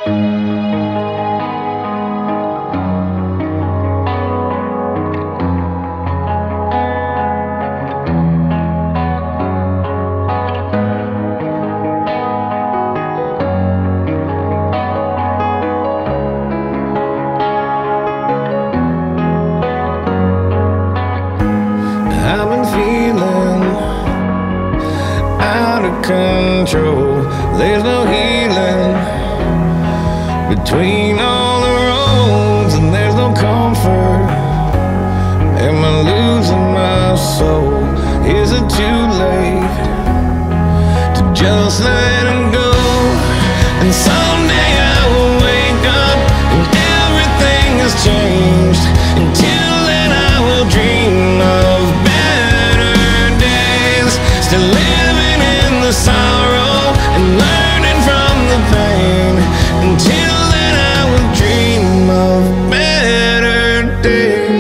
I've been feeling out of control. There's no healing between all the roads, and there's no comfort. Am I losing my soul? Is it too late to just let him go? And someday I will wake up and everything has changed. Until then I will dream of still living in the sorrow and learning from the pain. Until then I will dream of better days.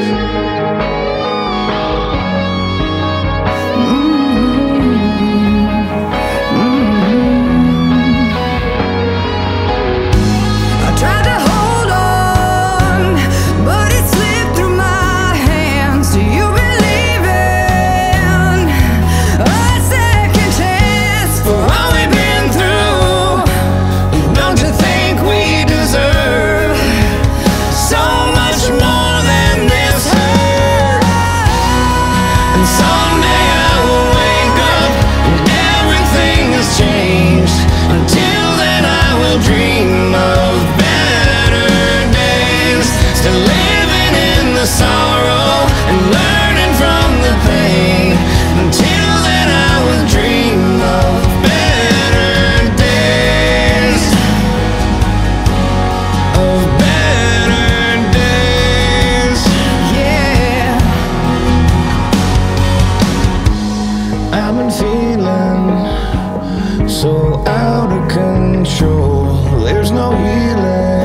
I tried to hold on, but it slipped through my hands. Do you believe in a second chance for all we've been through? Don't you think we deserve so much more than this hurt? And someday I will wake up and everything has changed. Until then I will dream of better days. Still living in the sorrow and learning from the pain. Until then I will dream of better days. Of better days. Yeah. I've been feeling so out of control. There's no healing